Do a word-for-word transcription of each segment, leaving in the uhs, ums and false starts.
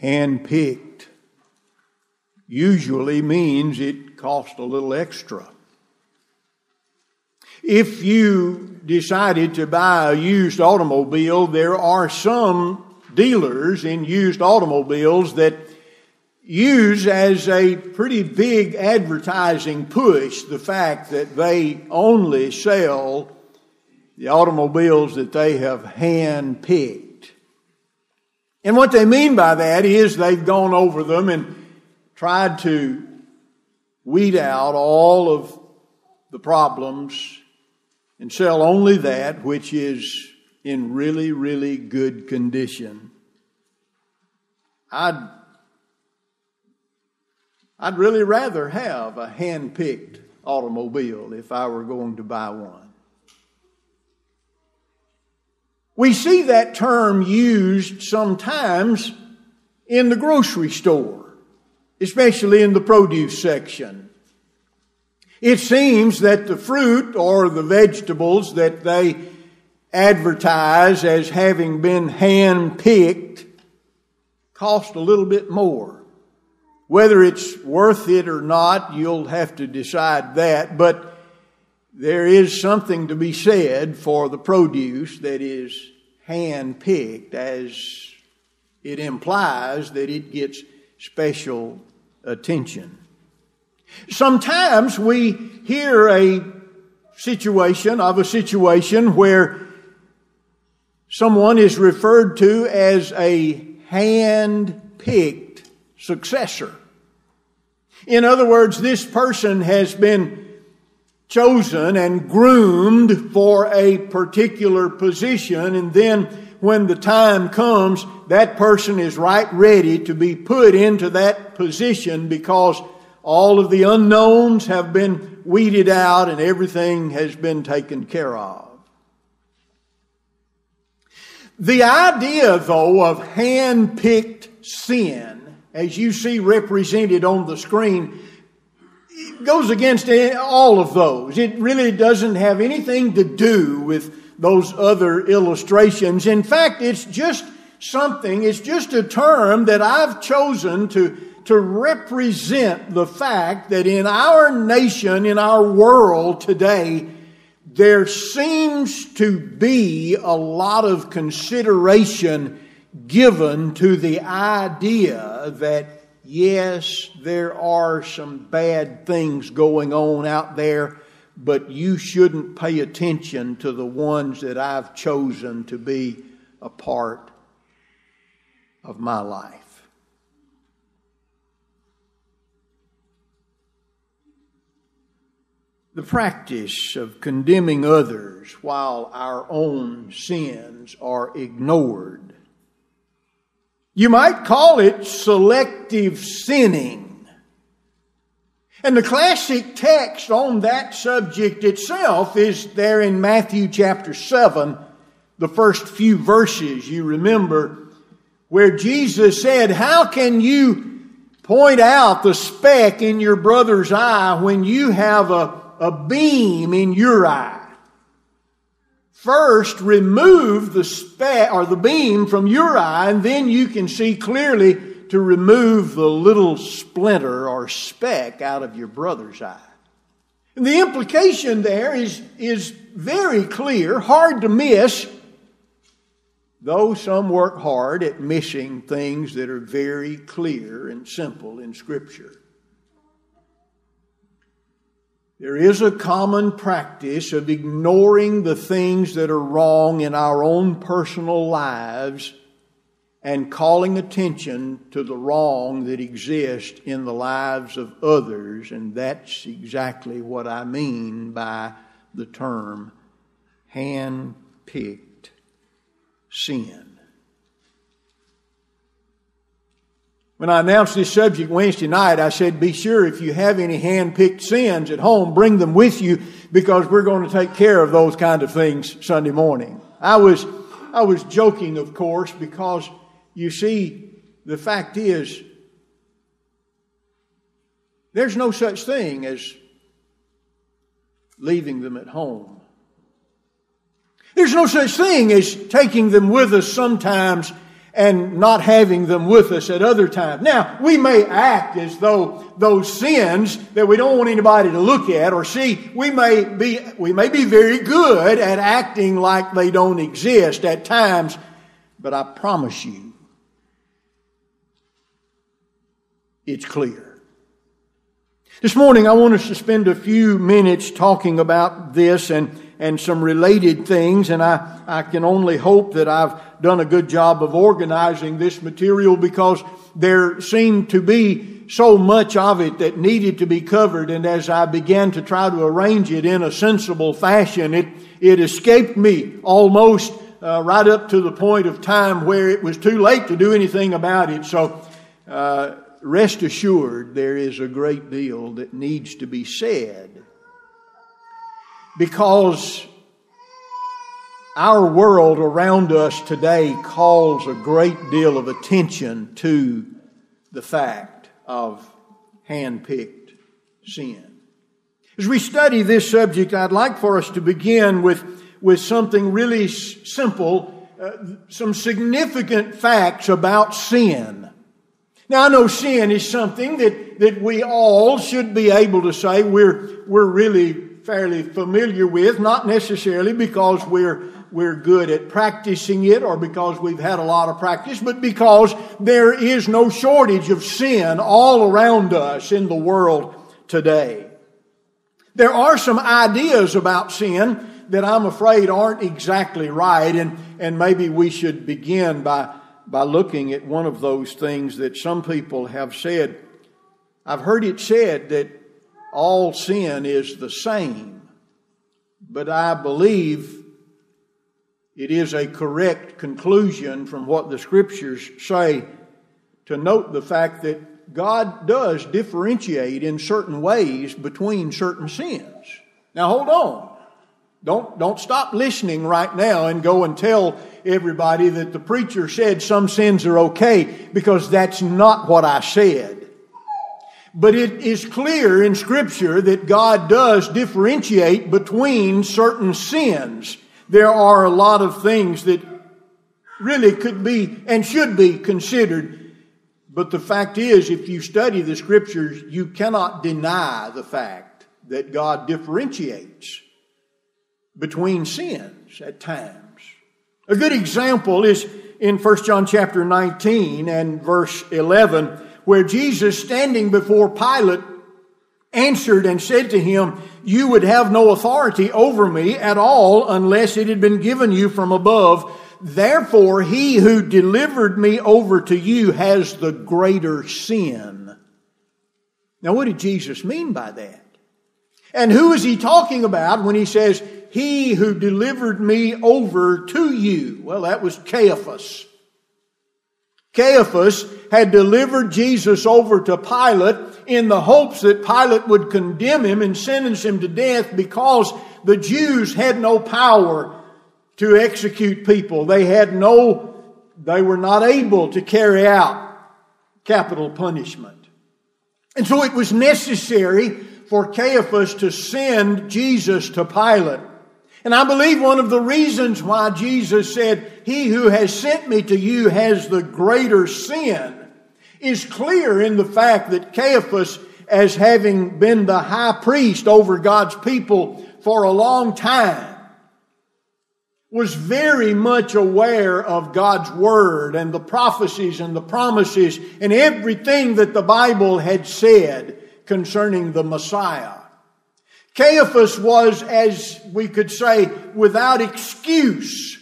hand-picked usually means it costs a little extra. If you decided to buy a used automobile, there are some dealers in used automobiles that use as a pretty big advertising push the fact that they only sell the automobiles that they have hand-picked. And what they mean by that is they've gone over them and tried to weed out all of the problems and sell only that which is in really, really good condition. I'd, I'd really rather have a hand-picked automobile if I were going to buy one. We see that term used sometimes in the grocery store, especially in the produce section. It seems that the fruit or the vegetables that they advertise as having been hand-picked cost a little bit more. Whether it's worth it or not, you'll have to decide that. But there is something to be said for the produce that is hand-picked, as it implies that it gets special attention. Sometimes we hear a situation of a situation where someone is referred to as a hand-picked successor. In other words, this person has been chosen and groomed for a particular position, and then when the time comes, that person is right ready to be put into that position because all of the unknowns have been weeded out and everything has been taken care of. The idea, though, of hand-picked sin, as you see represented on the screen, goes against all of those. It really doesn't have anything to do with those other illustrations. In fact, it's just something, it's just a term that I've chosen to to represent the fact that in our nation, in our world today, there seems to be a lot of consideration given to the idea that, yes, there are some bad things going on out there, but you shouldn't pay attention to the ones that I've chosen to be a part of my life. The practice of condemning others while our own sins are ignored. You might call it selective sinning. And the classic text on that subject itself is there in Matthew chapter seven, the first few verses. You remember where Jesus said, "How can you point out the speck in your brother's eye when you have a A beam in your eye? First, remove the speck or the beam from your eye, and then you can see clearly to remove the little splinter or speck out of your brother's eye." And the implication there is, is very clear, hard to miss, though some work hard at missing things that are very clear and simple in Scripture. There is a common practice of ignoring the things that are wrong in our own personal lives and calling attention to the wrong that exists in the lives of others. And that's exactly what I mean by the term hand-picked sin. When I announced this subject Wednesday night, I said, be sure if you have any hand-picked sins at home, bring them with you, because we're going to take care of those kind of things Sunday morning. I was, I was joking, of course, because you see, the fact is, there's no such thing as leaving them at home. There's no such thing as taking them with us sometimes and not having them with us at other times. Now, we may act as though those sins that we don't want anybody to look at or see, we may be, we may be very good at acting like they don't exist at times, but I promise you, it's clear. This morning, I want us to spend a few minutes talking about this and and some related things, and I, I can only hope that I've done a good job of organizing this material, because there seemed to be so much of it that needed to be covered, and as I began to try to arrange it in a sensible fashion, it, it escaped me almost uh, right up to the point of time where it was too late to do anything about it. So uh, rest assured, there is a great deal that needs to be said, because our world around us today calls a great deal of attention to the fact of hand-picked sin. As we study this subject, I'd like for us to begin with, with something really simple, uh, some significant facts about sin. Now, I know sin is something that, that we all should be able to say we're, we're really fairly familiar with, not necessarily because we're we're good at practicing it or because we've had a lot of practice, but because there is no shortage of sin all around us in the world today. There are some ideas about sin that I'm afraid aren't exactly right, and, and maybe we should begin by, by looking at one of those things that some people have said. I've heard it said that all sin is the same, but I believe it is a correct conclusion from what the Scriptures say to note the fact that God does differentiate in certain ways between certain sins. Now hold on. Don't, don't stop listening right now and go and tell everybody that the preacher said some sins are okay, because that's not what I said. But it is clear in Scripture that God does differentiate between certain sins. There are a lot of things that really could be and should be considered. But the fact is, if you study the Scriptures, you cannot deny the fact that God differentiates between sins at times. A good example is in First John chapter nineteen and verse eleven, where Jesus, standing before Pilate, answered and said to him, "You would have no authority over me at all unless it had been given you from above. Therefore, he who delivered me over to you has the greater sin." Now, what did Jesus mean by that? And who is he talking about when he says, "He who delivered me over to you"? Well, that was Caiaphas. Caiaphas had delivered Jesus over to Pilate in the hopes that Pilate would condemn him and sentence him to death, because the Jews had no power to execute people. They had no, they were not able to carry out capital punishment. And so it was necessary for Caiaphas to send Jesus to Pilate. And I believe one of the reasons why Jesus said, "He who has sent me to you has the greater sin," is clear in the fact that Caiaphas, as having been the high priest over God's people for a long time, was very much aware of God's Word and the prophecies and the promises and everything that the Bible had said concerning the Messiah. Caiaphas was, as we could say, without excuse.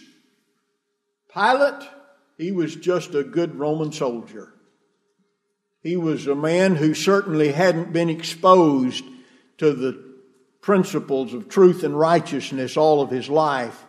Pilate, he was just a good Roman soldier. He was a man who certainly hadn't been exposed to the principles of truth and righteousness all of his life.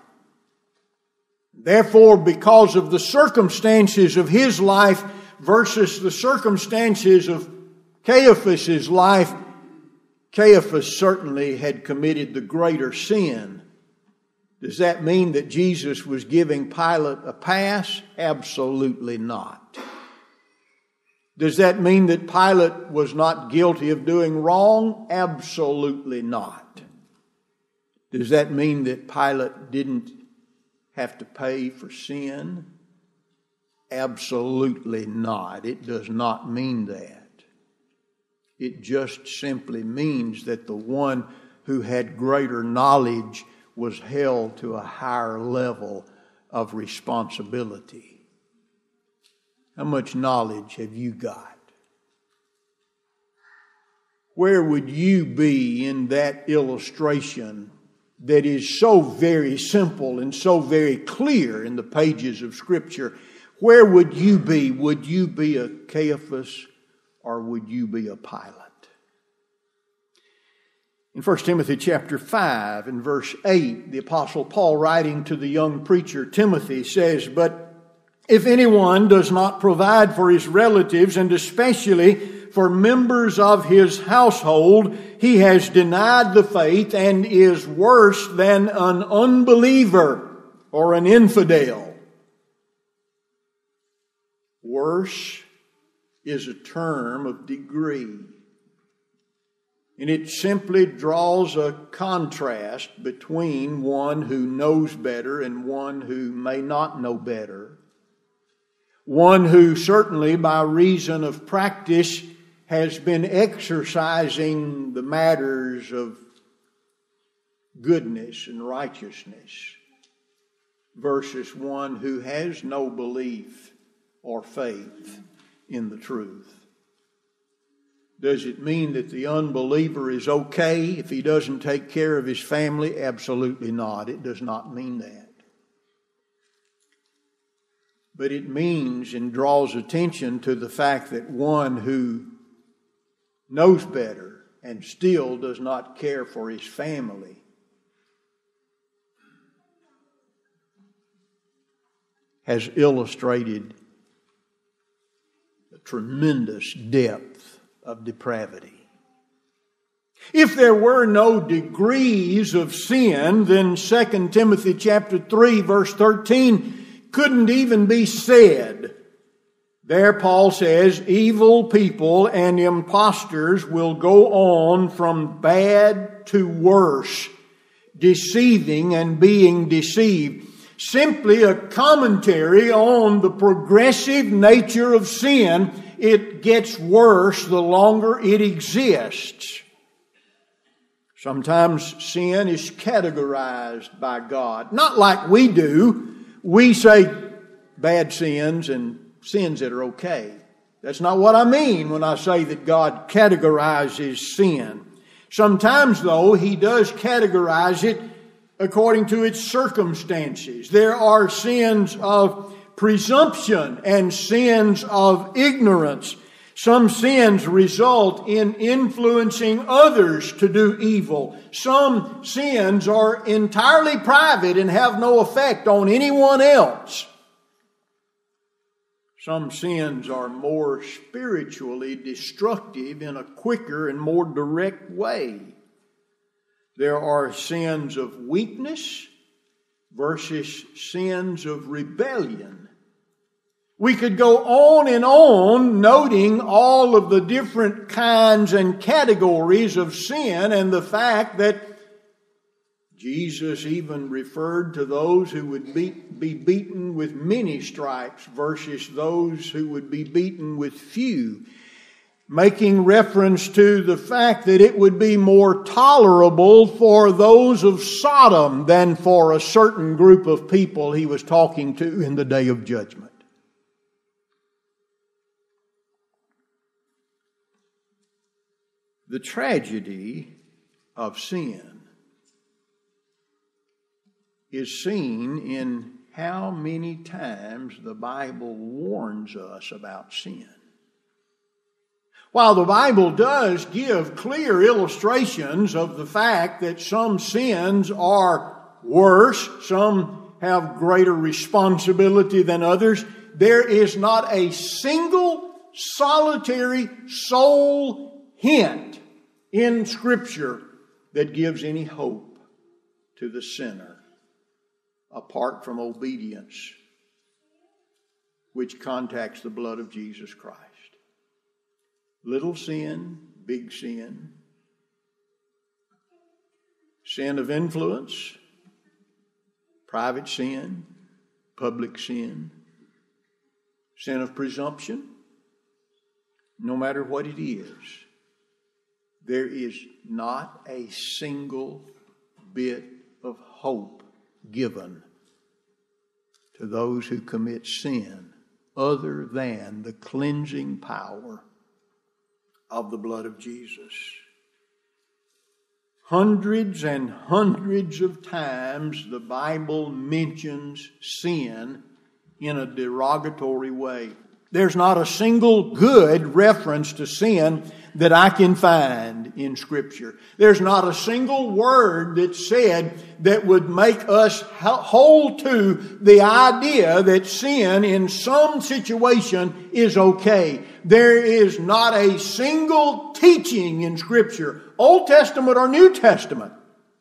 Therefore, because of the circumstances of his life versus the circumstances of Caiaphas' life, Caiaphas certainly had committed the greater sin. Does that mean that Jesus was giving Pilate a pass? Absolutely not. Does that mean that Pilate was not guilty of doing wrong? Absolutely not. Does that mean that Pilate didn't have to pay for sin? Absolutely not. It does not mean that. It just simply means that the one who had greater knowledge was held to a higher level of responsibility. How much knowledge have you got? Where would you be in that illustration that is so very simple and so very clear in the pages of Scripture? Where would you be? Would you be a Caiaphas or would you be a Pilate? In First Timothy chapter five and verse eight, the Apostle Paul, writing to the young preacher Timothy, says, "But if anyone does not provide for his relatives, and especially for members of his household, he has denied the faith and is worse than an unbeliever or an infidel." Worse is a term of degree. And it simply draws a contrast between one who knows better and one who may not know better. One who certainly by reason of practice has been exercising the matters of goodness and righteousness versus one who has no belief or faith in the truth. Does it mean that the unbeliever is okay if he doesn't take care of his family? Absolutely not. It does not mean that. But it means and draws attention to the fact that one who knows better and still does not care for his family has illustrated a tremendous depth of depravity. If there were no degrees of sin, then Second Timothy chapter three verse thirteen couldn't even be said. There Paul says, evil people and impostors will go on from bad to worse, deceiving and being deceived. Simply a commentary on the progressive nature of sin. It gets worse the longer it exists. Sometimes sin is categorized by God. Not like we do. We say bad sins and sins that are okay. That's not what I mean when I say that God categorizes sin. Sometimes, though, He does categorize it according to its circumstances. There are sins of presumption and sins of ignorance. Some sins result in influencing others to do evil. Some sins are entirely private and have no effect on anyone else. Some sins are more spiritually destructive in a quicker and more direct way. There are sins of weakness versus sins of rebellion. We could go on and on noting all of the different kinds and categories of sin and the fact that Jesus even referred to those who would be, be beaten with many stripes versus those who would be beaten with few, making reference to the fact that it would be more tolerable for those of Sodom than for a certain group of people he was talking to in the day of judgment. The tragedy of sin is seen in how many times the Bible warns us about sin. While the Bible does give clear illustrations of the fact that some sins are worse, some have greater responsibility than others, there is not a single solitary sole hint in Scripture that gives any hope to the sinner apart from obedience, which contacts the blood of Jesus Christ. Little sin, big sin, sin of influence, private sin, public sin. sin of presumption, no matter what it is, there is not a single bit of hope given to those who commit sin other than the cleansing power of the blood of Jesus. Hundreds and hundreds of times the Bible mentions sin in a derogatory way. There's not a single good reference to sin that I can find in Scripture. There's not a single word that's said that would make us hold to the idea that sin in some situation is okay. There is not a single teaching in Scripture, Old Testament or New Testament,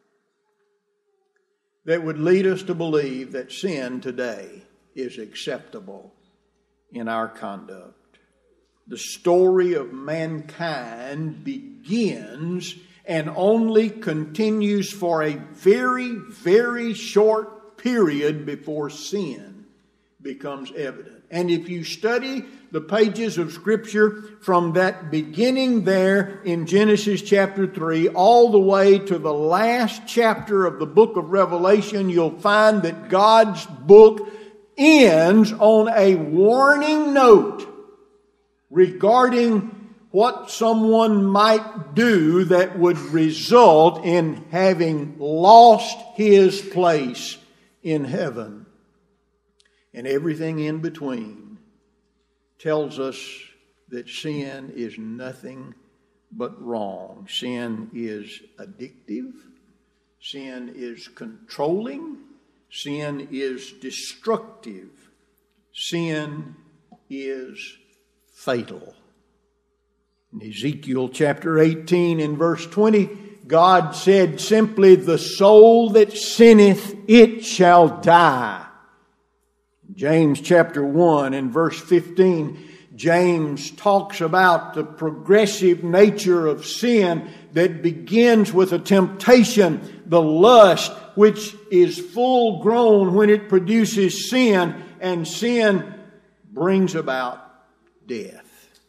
that would lead us to believe that sin today is acceptable in our conduct. The story of mankind begins and only continues for a very, very short period before sin becomes evident. And if you study the pages of Scripture from that beginning there in Genesis chapter three all the way to the last chapter of the book of Revelation, you'll find that God's book ends on a warning note regarding what someone might do that would result in having lost his place in heaven. And everything in between tells us that sin is nothing but wrong. Sin is addictive. Sin is controlling. Sin is destructive. Sin is fatal. In Ezekiel chapter eighteen and verse twenty, God said simply, "The soul that sinneth, it shall die." James chapter one and verse fifteen, James talks about the progressive nature of sin that begins with a temptation, the lust, which is full grown when it produces sin, and sin brings about death.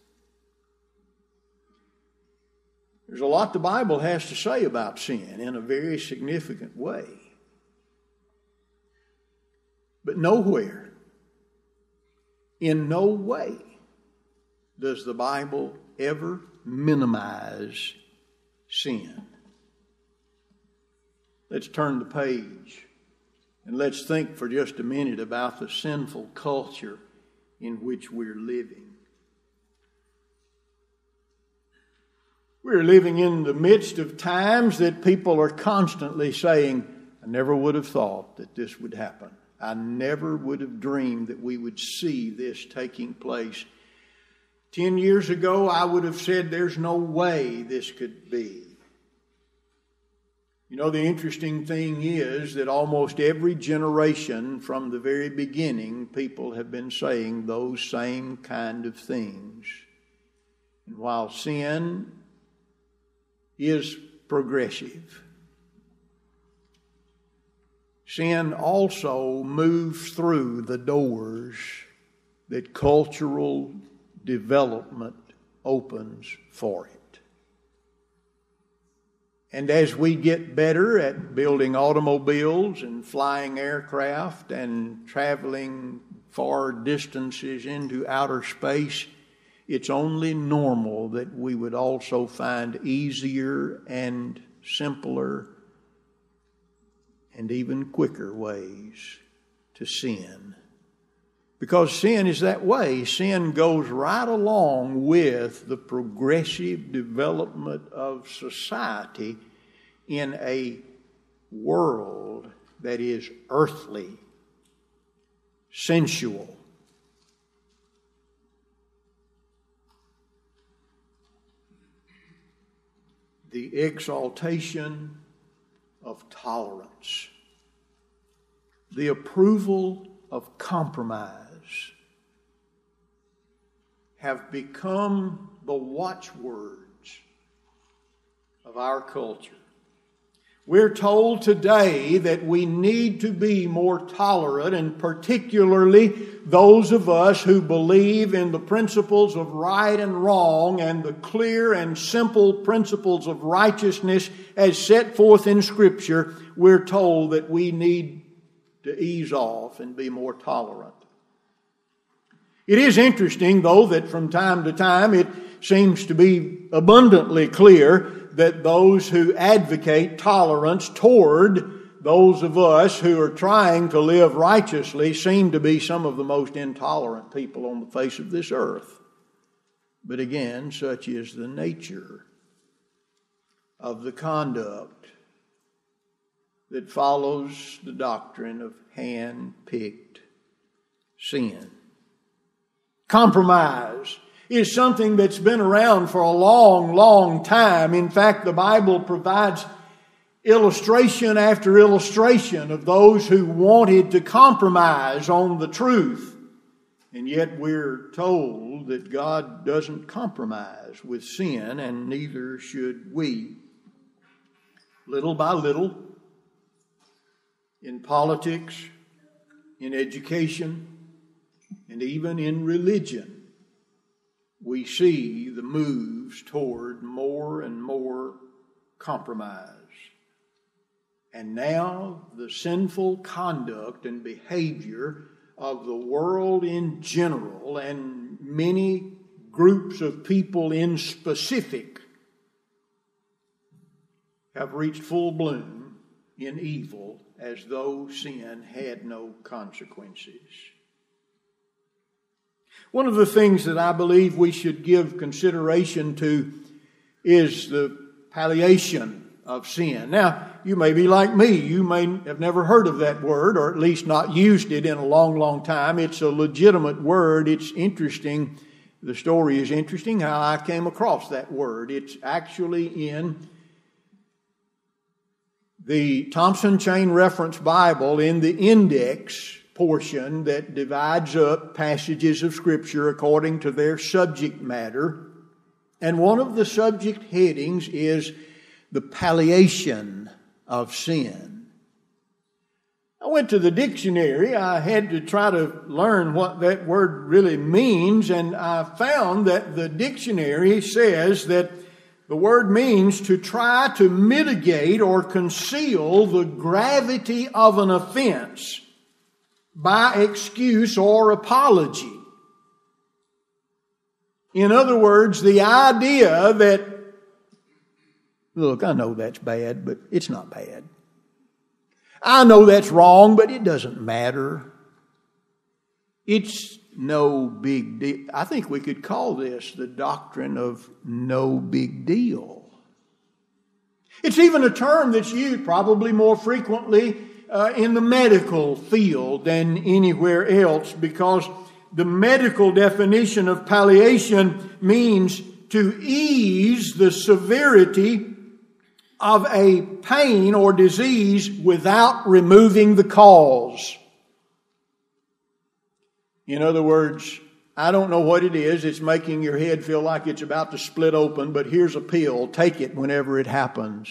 There's a lot the Bible has to say about sin in a very significant way. But nowhere, in no way, does the Bible ever minimize sin. Let's turn the page and let's think for just a minute about the sinful culture in which we're living. We're living in the midst of times that people are constantly saying, "I never would have thought that this would happen. I never would have dreamed that we would see this taking place. Ten years ago, I would have said there's no way this could be." You know, the interesting thing is that almost every generation from the very beginning, people have been saying those same kind of things. And while sin is progressive, sin also moves through the doors that cultural development opens for it. And as we get better at building automobiles and flying aircraft and traveling far distances into outer space, it's only normal that we would also find easier and simpler and even quicker ways to sin. Because sin is that way. Sin goes right along with the progressive development of society in a world that is earthly, sensual. The exaltation of tolerance, the approval of compromise, have become the watchwords of our culture. We're told today that we need to be more tolerant, and particularly those of us who believe in the principles of right and wrong and the clear and simple principles of righteousness as set forth in Scripture. We're told that we need to ease off and be more tolerant. It is interesting, though, that from time to time it seems to be abundantly clear that those who advocate tolerance toward those of us who are trying to live righteously seem to be some of the most intolerant people on the face of this earth. But again, such is the nature of the conduct that follows the doctrine of hand-picked sin. Compromise is something that's been around for a long, long time. In fact, the Bible provides illustration after illustration of those who wanted to compromise on the truth. And yet we're told that God doesn't compromise with sin, and neither should we. Little by little, in politics, in education, and even in religion, we see the moves toward more and more compromise. And now the sinful conduct and behavior of the world in general, and many groups of people in specific, have reached full bloom in evil as though sin had no consequences. One of the things that I believe we should give consideration to is the palliation of sin. Now, you may be like me. You may have never heard of that word, or at least not used it in a long, long time. It's a legitimate word. It's interesting. The story is interesting how I came across that word. It's actually in the Thompson Chain Reference Bible in the index portion that divides up passages of Scripture according to their subject matter. And one of the subject headings is the palliation of sin. I went to the dictionary. I had to try to learn what that word really means, and I found that the dictionary says that the word means to try to mitigate or conceal the gravity of an offense by excuse or apology. In other words, the idea that, look, I know that's bad, but it's not bad. I know that's wrong, but it doesn't matter. It's no big deal. I think we could call this the doctrine of no big deal. It's even a term that's used probably more frequently Uh, in the medical field than anywhere else, because the medical definition of palliation means to ease the severity of a pain or disease without removing the cause. In other words, I don't know what it is. It's making your head feel like it's about to split open, but here's a pill. Take it whenever it happens.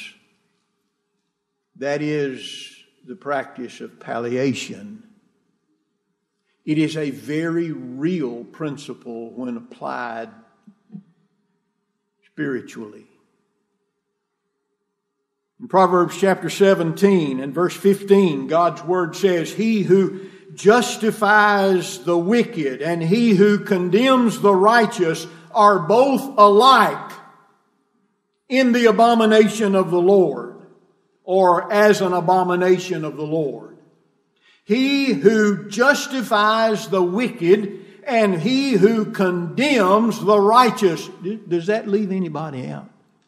That is the practice of palliation. It is a very real principle when applied spiritually. In Proverbs chapter seventeen and verse fifteen, God's word says, "He who justifies the wicked and he who condemns the righteous are both alike in the abomination of the Lord," or as an abomination of the Lord. He who justifies the wicked and he who condemns the righteous. Does that leave anybody out?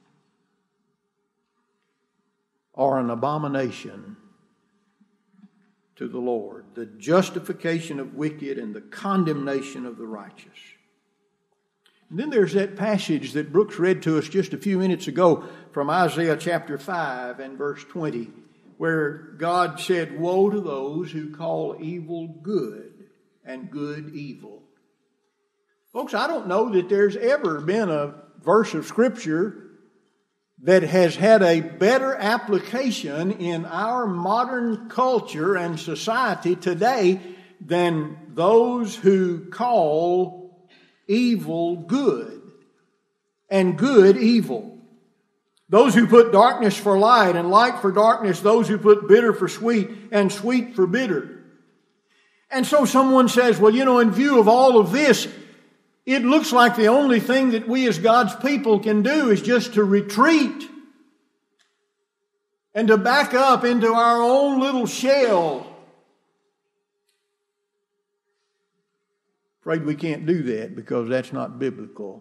Are an abomination to the Lord. The justification of wicked and the condemnation of the righteous. And then there's that passage that Brooks read to us just a few minutes ago from Isaiah chapter five and verse twenty, where God said, "Woe to those who call evil good and good evil." Folks, I don't know that there's ever been a verse of Scripture that has had a better application in our modern culture and society today than those who call evil good and good evil. Those who put darkness for light and light for darkness, those who put bitter for sweet and sweet for bitter. And so someone says, well, you know, in view of all of this, it looks like the only thing that we as God's people can do is just to retreat and to back up into our own little shell. Afraid we can't do that because that's not biblical.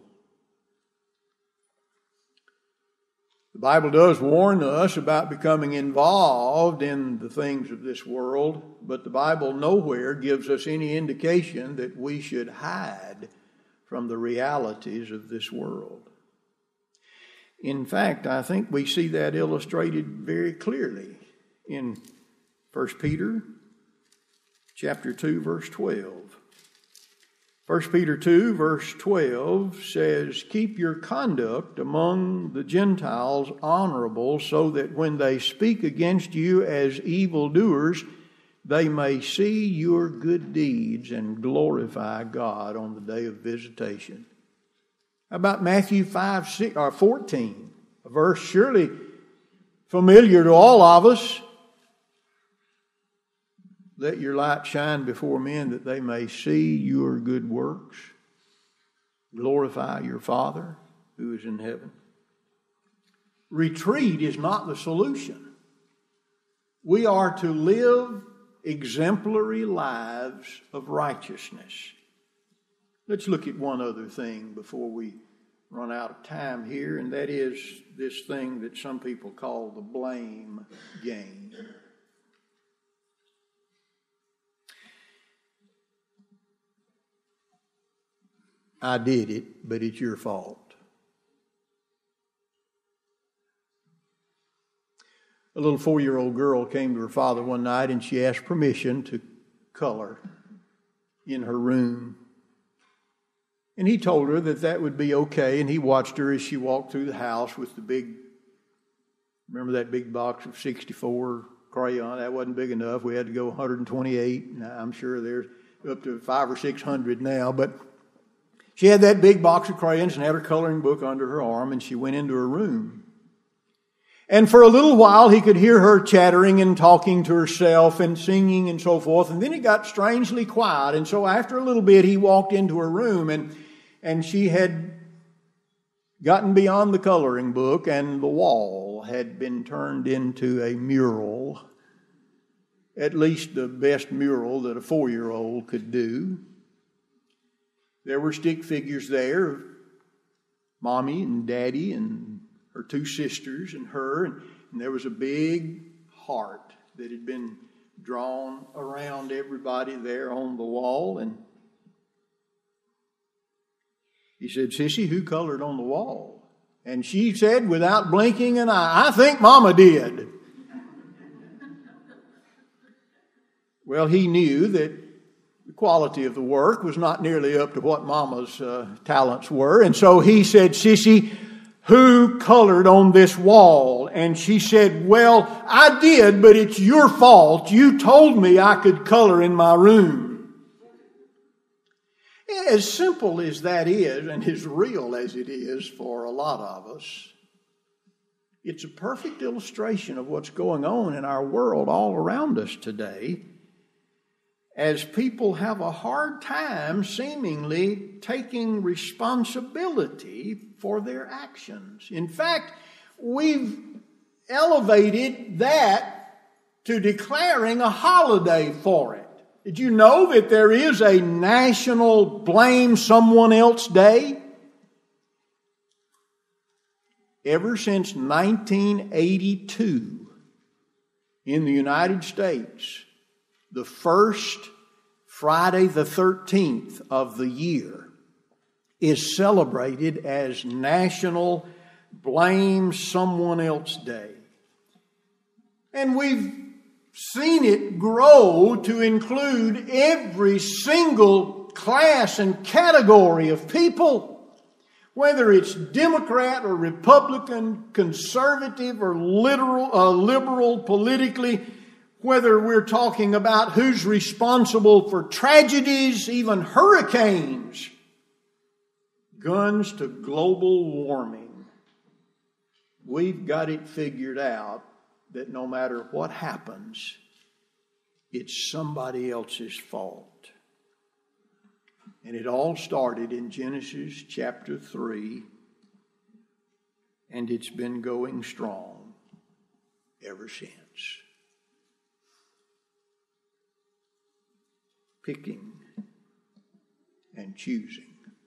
The Bible does warn us about becoming involved in the things of this world, but the Bible nowhere gives us any indication that we should hide from the realities of this world. In fact, I think we see that illustrated very clearly in First Peter chapter two, verse twelve. First Peter two, verse twelve says, keep your conduct among the Gentiles honorable, so that when they speak against you as evildoers, they may see your good deeds and glorify God on the day of visitation. How about Matthew five, six, or fourteen, a verse surely familiar to all of us? Let your light shine before men that they may see your good works. Glorify your Father who is in heaven. Retreat is not the solution. We are to live exemplary lives of righteousness. Let's look at one other thing before we run out of time here, and that is this thing that some people call the blame game. I did it, but it's your fault. A little four-year-old girl came to her father one night and she asked permission to color in her room. And he told her that that would be okay, and he watched her as she walked through the house with the big, remember that big box of sixty-four crayon? That wasn't big enough. We had to go one hundred twenty-eight. Now, I'm sure there's up to five or six hundred now, but she had that big box of crayons and had her coloring book under her arm, and she went into her room. And for a little while, he could hear her chattering and talking to herself and singing and so forth. And then it got strangely quiet. And so after a little bit, he walked into her room, and, and she had gotten beyond the coloring book, and the wall had been turned into a mural, at least the best mural that a four-year-old could do. There were stick figures there of Mommy and Daddy and her two sisters and her, and, and there was a big heart that had been drawn around everybody there on the wall. And he said, Sissy, who colored on the wall? And she said, without blinking an eye, I think Mama did. Well, he knew that the quality of the work was not nearly up to what Mama's uh, talents were. And so he said, Sissy, who colored on this wall? And she said, well, I did, but it's your fault. You told me I could color in my room. As simple as that is, and as real as it is for a lot of us, it's a perfect illustration of what's going on in our world all around us today, as people have a hard time seemingly taking responsibility for their actions. In fact, we've elevated that to declaring a holiday for it. Did you know that there is a National Blame Someone Else Day? Ever since nineteen eighty-two, in the United States, the first Friday the thirteenth of the year is celebrated as National Blame Someone Else Day. And we've seen it grow to include every single class and category of people. Whether it's Democrat or Republican, conservative or literal, uh, liberal politically, whether we're talking about who's responsible for tragedies, even hurricanes, guns to global warming, we've got it figured out that no matter what happens, it's somebody else's fault. And it all started in Genesis chapter three, and it's been going strong ever since. Picking and choosing.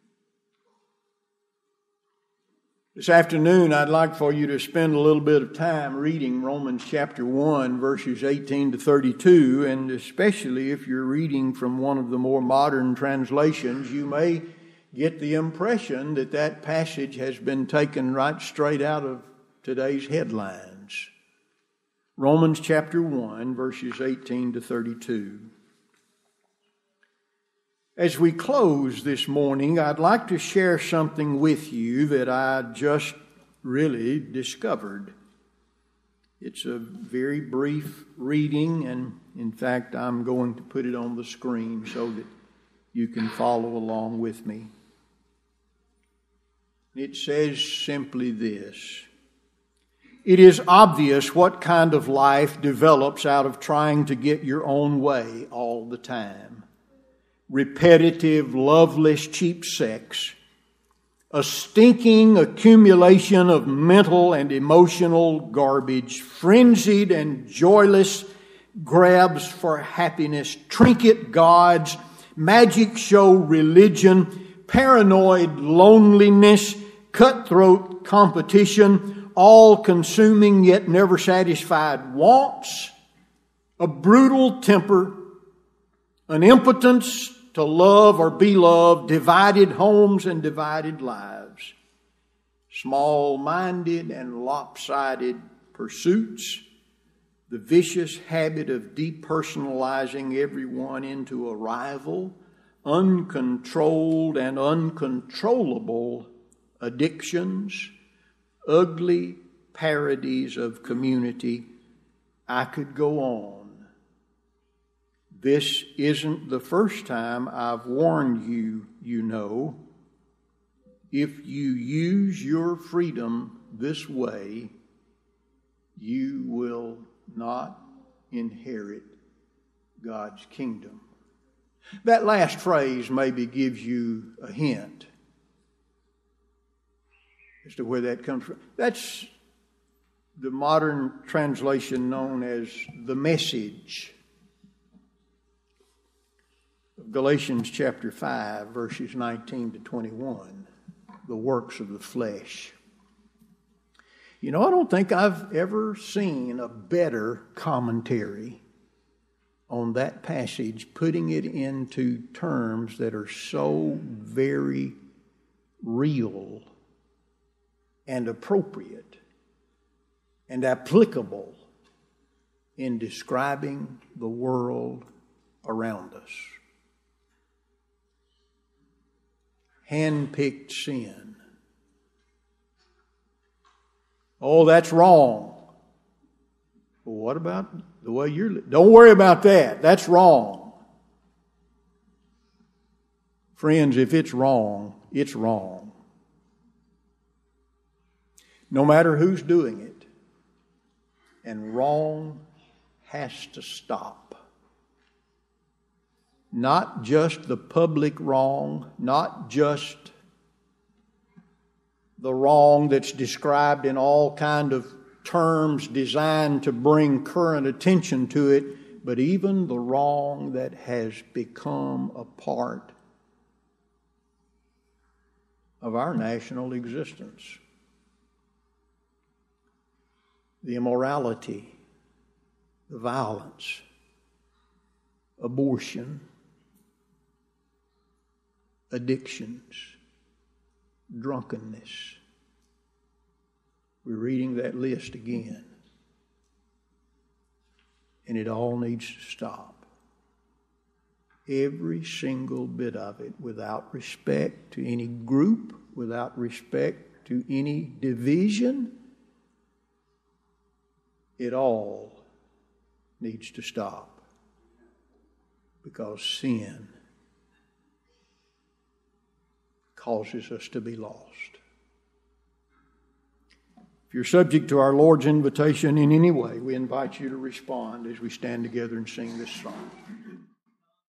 This afternoon, I'd like for you to spend a little bit of time reading Romans chapter one, verses eighteen to thirty-two, and especially if you're reading from one of the more modern translations, you may get the impression that that passage has been taken right straight out of today's headlines. Romans chapter one, verses eighteen to thirty-two. As we close this morning, I'd like to share something with you that I just really discovered. It's a very brief reading, and in fact, I'm going to put it on the screen so that you can follow along with me. It says simply this: it is obvious what kind of life develops out of trying to get your own way all the time. Repetitive, loveless, cheap sex, a stinking accumulation of mental and emotional garbage, frenzied and joyless grabs for happiness, trinket gods, magic show religion, paranoid loneliness, cutthroat competition, all-consuming yet never satisfied wants, a brutal temper, an impotence to love or be loved, divided homes and divided lives, small-minded and lopsided pursuits, the vicious habit of depersonalizing everyone into a rival, uncontrolled and uncontrollable addictions, ugly parodies of community. I could go on. This isn't the first time I've warned you, you know. If you use your freedom this way, you will not inherit God's kingdom. That last phrase maybe gives you a hint as to where that comes from. That's the modern translation known as the Message. Galatians chapter five, verses nineteen to twenty-one, the works of the flesh. You know, I don't think I've ever seen a better commentary on that passage, putting it into terms that are so very real and appropriate and applicable in describing the world around us. Hand-picked sin. Oh, that's wrong. Well, what about the way you're living? Don't worry about that. That's wrong. Friends, if it's wrong, it's wrong. No matter who's doing it. And wrong has to stop. Not just the public wrong, not just the wrong that's described in all kind of terms designed to bring current attention to it, but even the wrong that has become a part of our national existence. The immorality, the violence, abortion, addictions, drunkenness. We're reading that list again. And it all needs to stop. Every single bit of it, without respect to any group, without respect to any division, it all needs to stop, because sin causes us to be lost. If you're subject to our Lord's invitation in any way, we invite you to respond as we stand together and sing this song.